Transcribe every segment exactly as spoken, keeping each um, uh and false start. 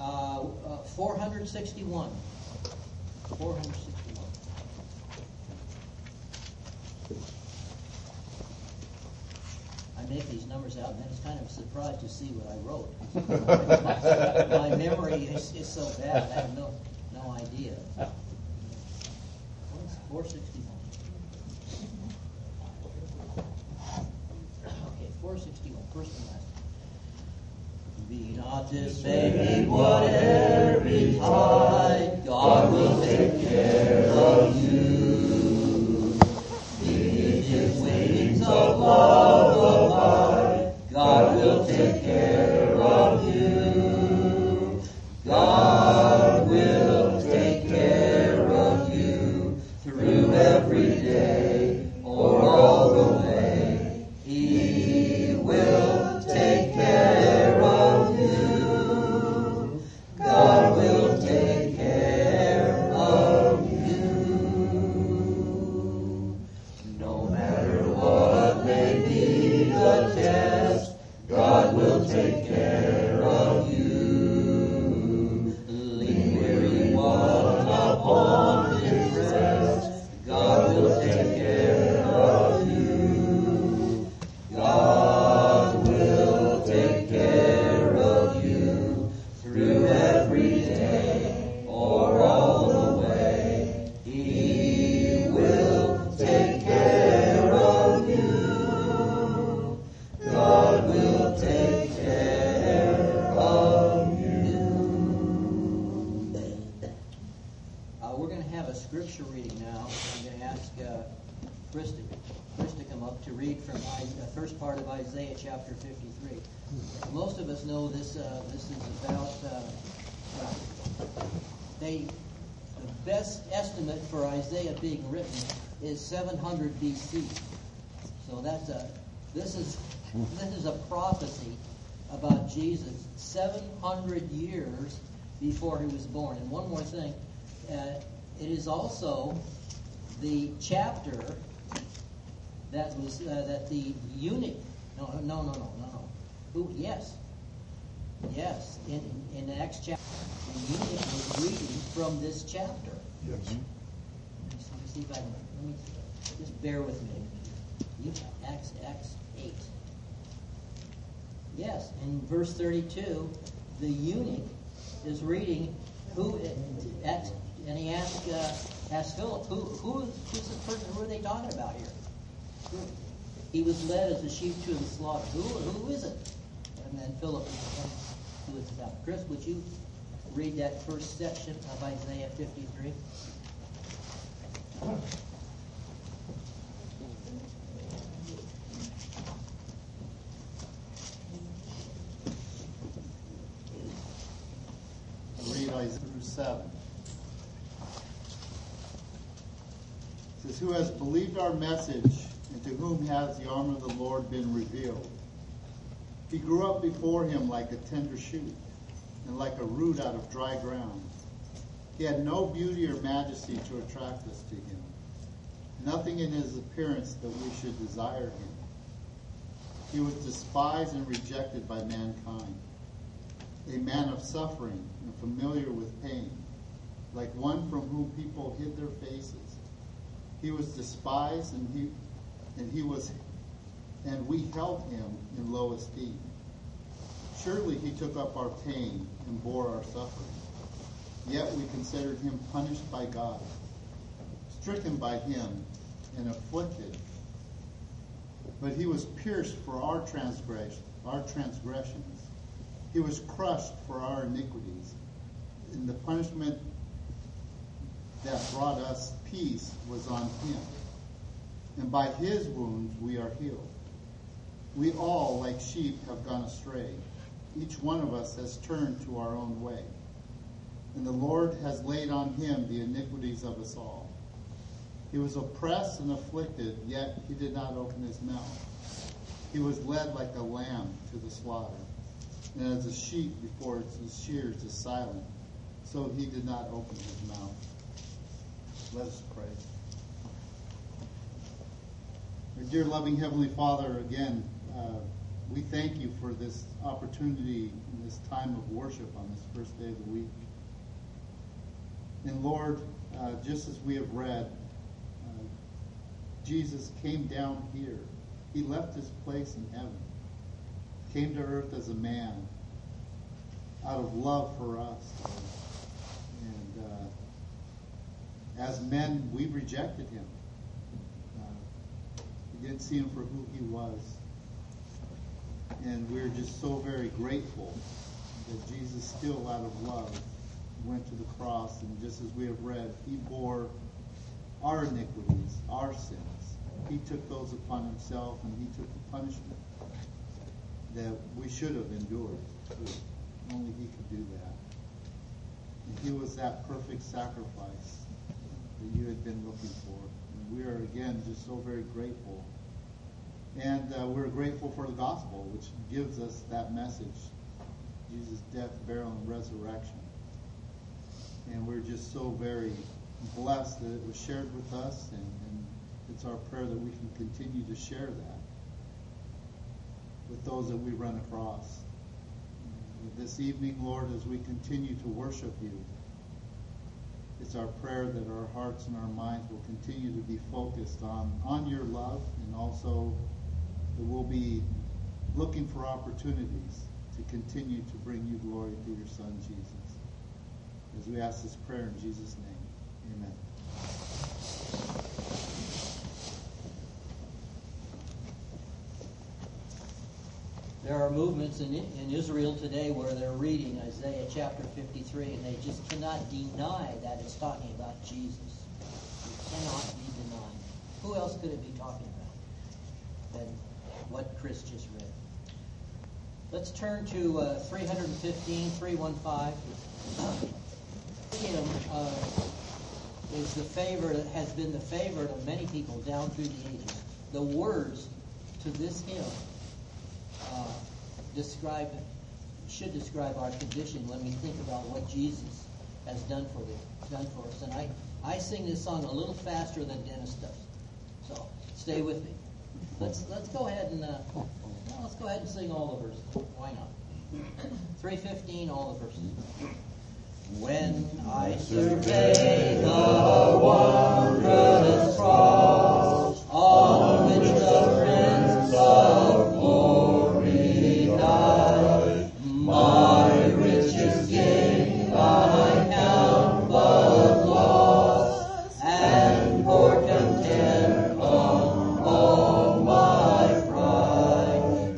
Uh, uh, four hundred sixty-one. four hundred sixty-one. I make these numbers out, and then it's kind of a surprise to see what I wrote. My memory is, is so bad, I have no no idea. four sixty-one. Okay, four sixty-one, first and last. Be not dismayed, whatever betide, God will take care of you. Beneath His wings of love abide, God will take care of you. God will take care of you through every day or all the way. He will take care of you. God will take care of you. No matter what may be the test, God will take care of you. Lean weary one upon His rest, God will take care of you. God will take care of you through every day or all the way. He will take care of you. God will take care of you. Uh, we're going to have a scripture reading now. I'm going to ask uh, Chris, to, Chris to come up to read from the first part of Isaiah chapter fifty-three. Most of us know this. Uh, this is about uh, uh, they. The best estimate for Isaiah being written is seven hundred B C. So that's a. This is this is a prophecy about Jesus seven hundred years before he was born. And one more thing, uh, it is also the chapter that was uh, that the eunuch. No, no, no, no, no, no. Who? Yes, yes. In in Acts chapter, the eunuch was reading from this chapter. Yes. Let me see, let me see if I can. Let me just bear with me. You- Acts Acts eight. Yes, in verse thirty-two, the eunuch is reading who at, and he asked uh, asked Philip, who who who's the person? Who are they talking about here? Who? He was led as a sheep to the slaughter. Who who is it? And then Philip explains who it's about. Chris, would you read that first section of Isaiah fifty-three? Read Isaiah seven. It says, who has believed our message, and to whom has the arm of the Lord been revealed? He grew up before him like a tender shoot, and like a root out of dry ground. He had no beauty or majesty to attract us to him, nothing in his appearance that we should desire him. He was despised and rejected by mankind, a man of suffering and familiar with pain, like one from whom people hid their faces. He was despised, and he and he was and we held him in low esteem. Surely he took up our pain and bore our suffering. Yet we considered him punished by God, stricken by him, and afflicted. But he was pierced for our transgression, our transgressions. He was crushed for our iniquities. And the punishment that brought us peace was on him. And by his wounds we are healed. We all, like sheep, have gone astray. Each one of us has turned to our own way. And the Lord has laid on him the iniquities of us all. He was oppressed and afflicted, yet he did not open his mouth. He was led like a lamb to the slaughter. And as a sheep before its shears is silent, so he did not open his mouth. Let us pray. Our dear loving Heavenly Father, again, uh, we thank you for this opportunity and this time of worship on this first day of the week. And Lord, uh, just as we have read, uh, Jesus came down here. He left his place in heaven, came to earth as a man out of love for us. Lord. And uh, as men, we rejected him. Uh, we didn't see him for who he was. And we're just so very grateful that Jesus still, out of love, went to the cross. And just as we have read, he bore our iniquities, our sins. He took those upon himself, and he took the punishment that we should have endured. Only he could do that. And he was that perfect sacrifice that you had been looking for. And we are, again, just so very grateful. And uh, we're grateful for the gospel, which gives us that message, Jesus' death, burial, and resurrection. And we're just so very blessed that it was shared with us, and, and it's our prayer that we can continue to share that with those that we run across. This evening, Lord, as we continue to worship you, it's our prayer that our hearts and our minds will continue to be focused on, on your love, and also that we'll be looking for opportunities to continue to bring you glory through your Son, Jesus. As we ask this prayer in Jesus' name, amen. There are movements in, in Israel today where they're reading Isaiah chapter fifty-three, and they just cannot deny that it's talking about Jesus. It cannot be denied. Who else could it be talking about than what Chris just read? Let's turn to uh, three fifteen, three fifteen. Hymn uh, is the favorite, has been the favorite of many people down through the ages. The words to this hymn uh, describe, should describe our condition when we think about what Jesus has done for the, done for us. And I, I sing this song a little faster than Dennis does, so stay with me. Let's let's go ahead and uh, well, let's go ahead and sing all the verses. Why not? three fifteen, all the verses. When I survey the wondrous cross on which the Prince of Glory died, my richest gain I count but loss, and pour contempt on all my pride.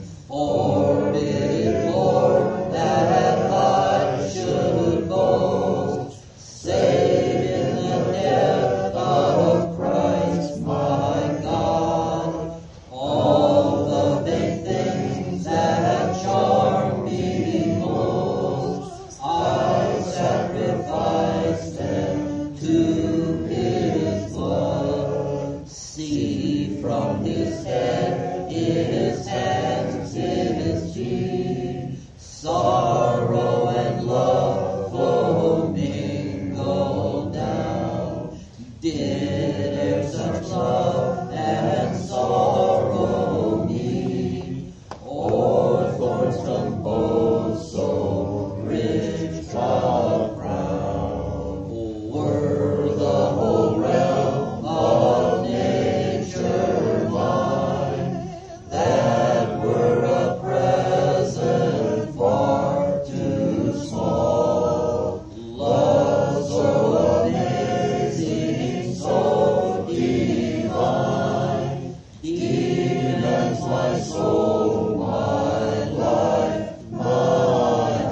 Forbid, Lord, that I should boast, save in the death of Christ my God. All the vain things that charm me most, I sacrifice them to his blood. See from his head, his hands, his feet, sorrow and love flow mingled down. Did e'er such love and sorrow meet, or thorns compose so rich a crown? Were the whole realm of nature mine, that were a present far too small. Love so amazing, so divine, demands my soul, my life, my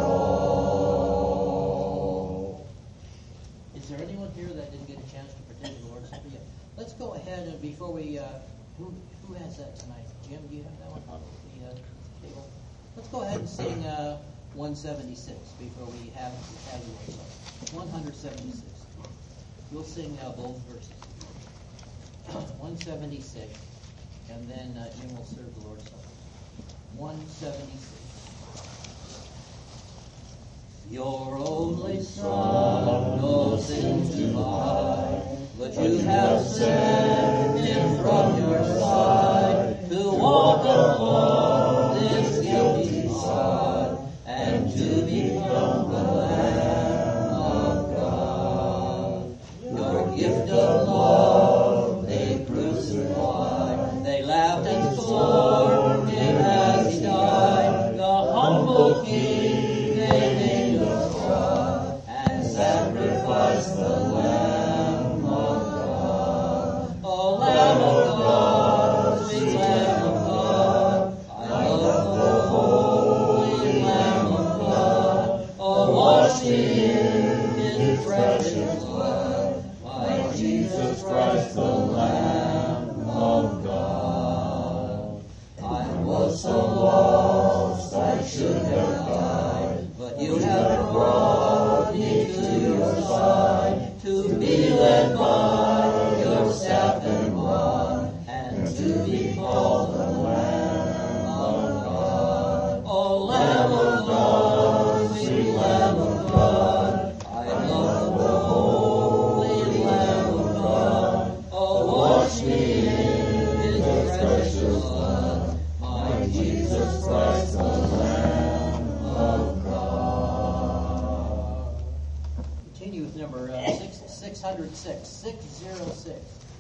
all. Is there anyone here that didn't get a chance to pretend the Lord's Supper yet? Let's go ahead and before we, uh, who, who has that tonight? Jim, do you have that one on the uh, table? Let's go ahead and sing uh, one seventy-six before we have have you one seventy-six. We'll sing uh, both verses. one seventy-six, and then uh, Jim will serve the Lord's Supper. one seventy-six. Your only Son, no sin to hide, but you have sent him from your side to walk along this to become the Lamb of God. Your gift of love they crucified. They laughed and scorned him as he died. The humble King they made a fraud and sacrificed the Lamb of God. O Lamb of God, sweet Lamb of God, I love the holy Lamb of God. Oh, wash me in his precious blood, my Jesus Christ, the Lamb of God. I was so lost, I should have died, but you have brought me to your side, to be led by your staff and rod, and to be called the Lamb of God. O Lamb of God, sweet Lamb of God, I love the holy Lamb of God. Oh, wash me in his precious blood, my Jesus Christ, the Lamb of God. Continue with number uh, six, 606, six oh six.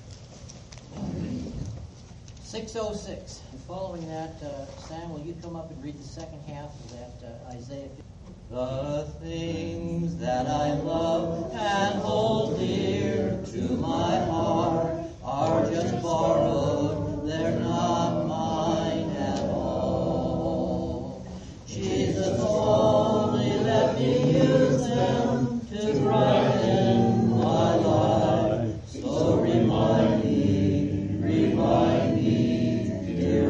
six oh six. And following that, uh, Sam, will you come up and read the second half of that uh, Isaiah? The things that I love and hold dear to my heart are just borrowed, they're not mine at all. Jesus, only let me use them to brighten my life. So remind me, remind me, dear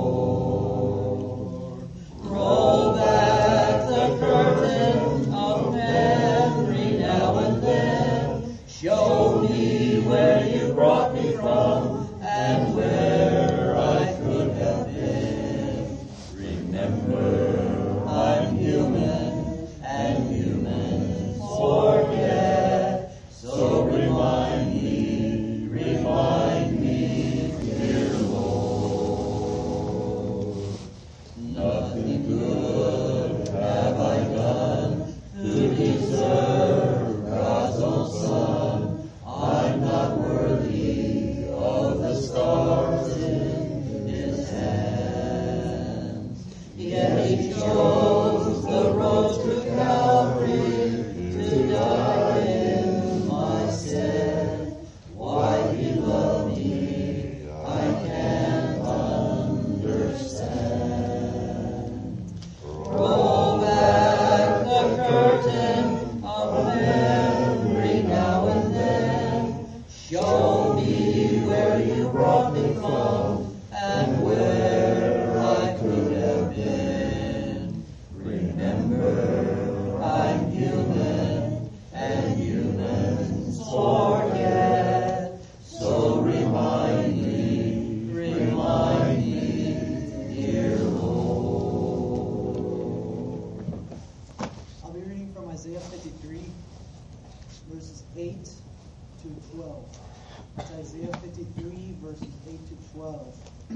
Lord. Roll back the curtain of memory now and then. Show me where you brought me from and where I could have been. Remember, I'm human and humans forget. So remind me, remind me, dear Lord. Nothing good have I done to deserve God's own Son. I'm not worthy of the stars in his hands. Yet he chose the road to Calvary to die in my stead. Why he loved me, I can't understand. Roll back the curtain of memory now and then. Show me where you brought me from and where I could have been. Remember, I'm human and humans forget. So remind me, remind me, dear Lord. I'll be reading from Isaiah fifty-three, verses eight to twelve. It's Isaiah fifty-three, verses eight to twelve.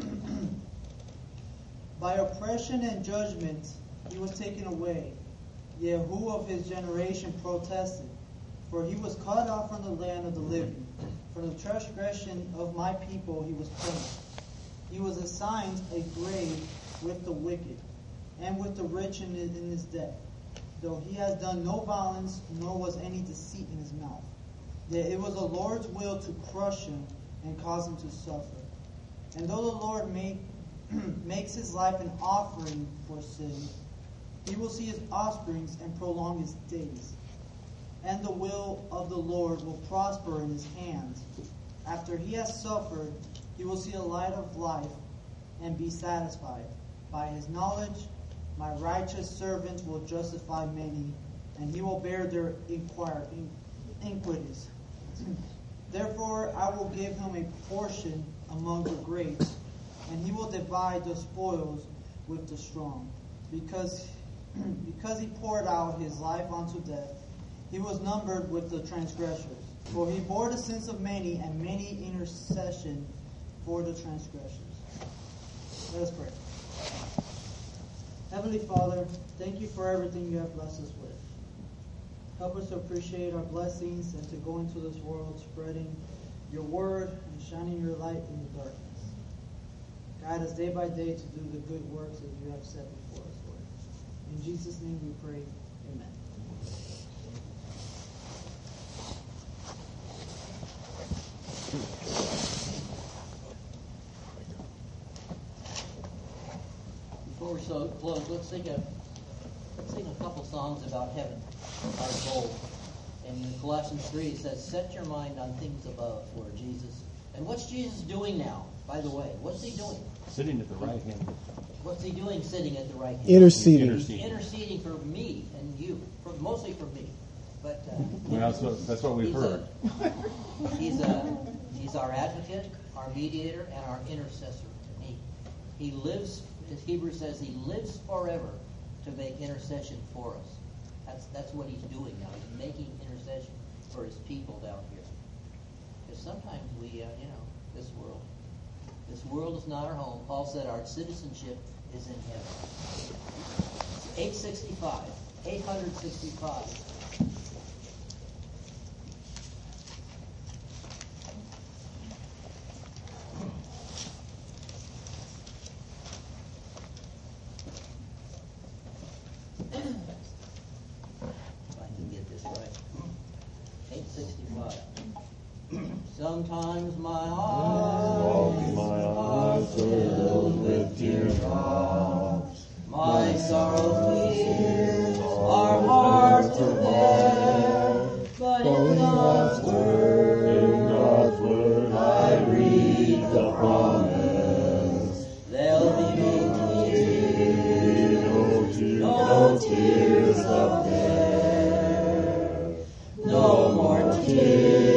By oppression and judgment he was taken away, yet who of his generation protested? For he was cut off from the land of the living. For the transgression of my people he was punished. He was assigned a grave with the wicked, and with the rich in his death. Though he has done no violence, nor was any deceit in his mouth. Yet it was the Lord's will to crush him and cause him to suffer. And though the Lord make, makes his life an offering for sin, he will see his offsprings and prolong his days. And the will of the Lord will prosper in his hands. After he has suffered, he will see a light of life and be satisfied. By his knowledge, my righteous servant will justify many, and he will bear their inquir- iniquities. Therefore, I will give him a portion among the great, and he will divide the spoils with the strong. Because, because he poured out his life unto death, he was numbered with the transgressors. For he bore the sins of many, and many intercession for the transgressors. Let us pray. Heavenly Father, thank you for everything you have blessed us with. Help us to appreciate our blessings and to go into this world spreading your word and shining your light in the darkness. Guide us day by day to do the good works that you have set before us, Lord. In Jesus' name we pray. Amen. Before we so close, let's sing a let's sing a couple songs about heaven, our goal. And in Colossians three it says, "Set your mind on things above, where Jesus." And what's Jesus doing now? By the way, what's he doing? Sitting at the right hand. What's he doing sitting at the right hand? Interceding. He's interceding for me and you, for, mostly for me. But uh, Well, that's what that's what we've he's heard. A, he's a he's our advocate, our mediator, and our intercessor. He he lives. As Hebrews says, he lives forever to make intercession for us. That's that's what he's doing now. He's making intercession for his people down here. Because sometimes we, uh, you know, this world, this world is not our home. Paul said our citizenship is in heaven. eight sixty-five, eight sixty-five. Sometimes my eyes, my eyes filled with teardrops. My sorrow fears are hard to bear. But in God's word, in God's word, I read the promise. There'll be no tears, no tears, no tears up there. No more tears.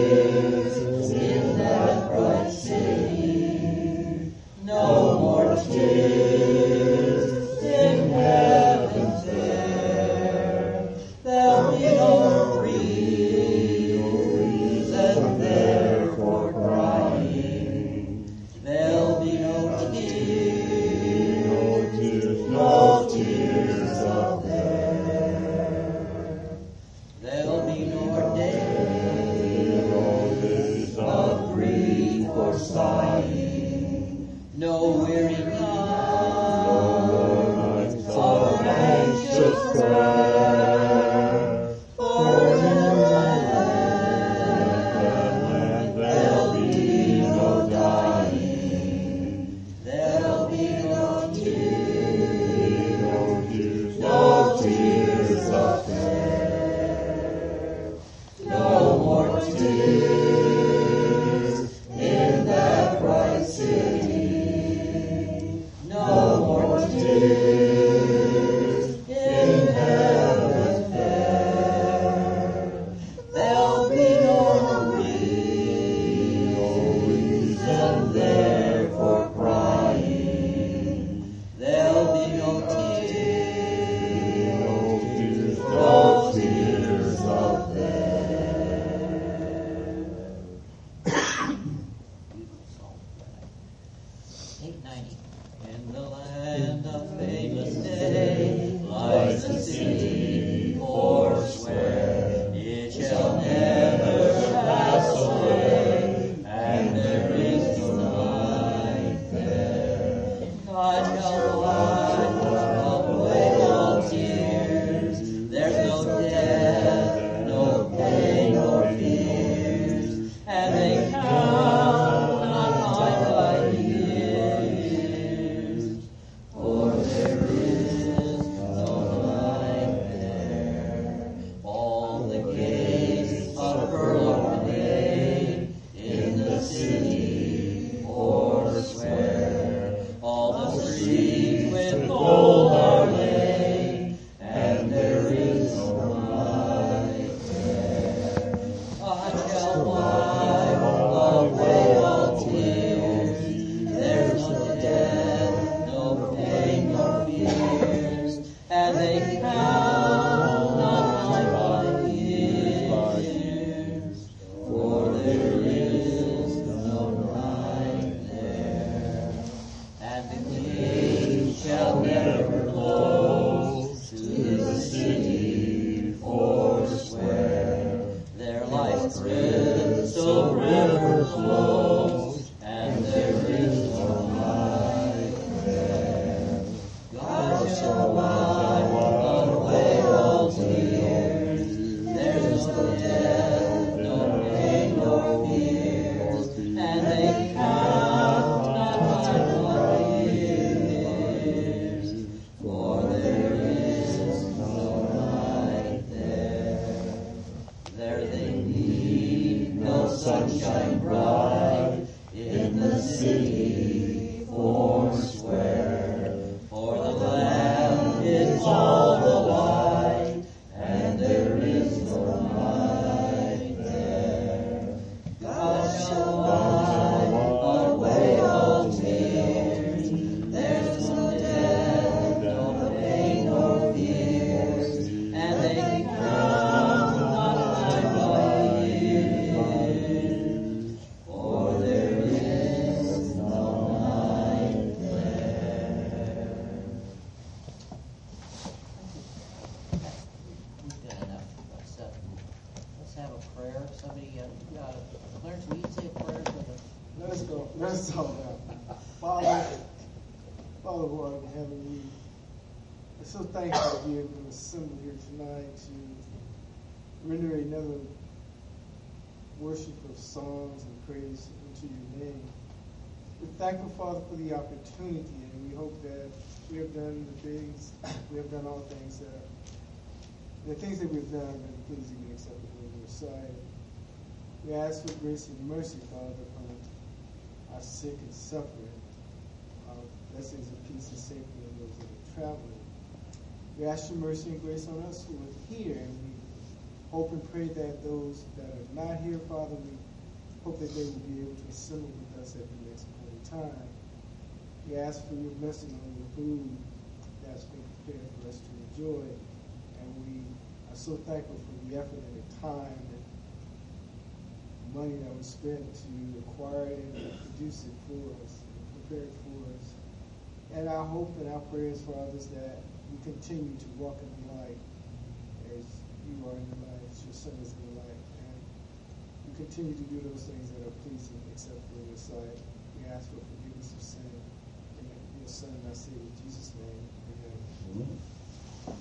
No more tears in heaven's there. There'll be no reason there for crying. There'll be no tears, no tears, no tears up there. There'll be no days of grief or sighing. No weary nights of anxious prayer. For in that land there'll be no dying. There'll be no tears, no tears, no tears up there. No more tears in that bright city. No more tears in heaven fair. There'll be no reason there for crying. There'll be no tears, no tears, no tears up there. eight ninety. In the land of famous day lies a city forswear. It shall never pass away, and there is no night there. God shall wipe away all tears. There's no death, no pain nor fears, and they count not by by years. For there is no night there. crystal river flows, and there is no light there. God shall wipe away all tears. There's no death, no pain, nor fears, and they count not my years, for there is no light there. There they need no sunshine bright in the city foursquare, for the land is all the white, and there is no light there. God shall wipe away all tears. There's no death, no pain, nor fears, and they count not my years, for there is no light there. We've done enough. Let's, uh, let's have a prayer. Somebody, uh, uh, Clarence, will you say a prayer for the... Let's go. Let's talk now. Father, Father, Lord in heaven, we are so thankful to be able to assemble here tonight to render another worship of songs and praise unto your name. We're thankful, Father, for the opportunity, and we hope that we have done the things, we have done all things that the things that we've done have been pleasing and acceptable in your sight. We ask for grace and mercy, Father, upon our sick and suffering, our blessings of peace and safety on those that are traveling. We ask your mercy and grace on us who are here, and we hope and pray that those that are not here, Father, we hope that they will be able to assemble with us at the next appointed time. We ask for your blessing on the food that's been prepared for us to enjoy, and we are so thankful for the effort and the time and money that was spent to acquire it and produce it for us, and prepare it for us. And our hope and our prayers for others that we continue to walk in the light as you are in the light, as your Son is in the light. And we continue to do those things that are pleasing and acceptable in your sight. We ask for forgiveness of sin in your Son and our Savior, Jesus' name. Amen. Mm-hmm.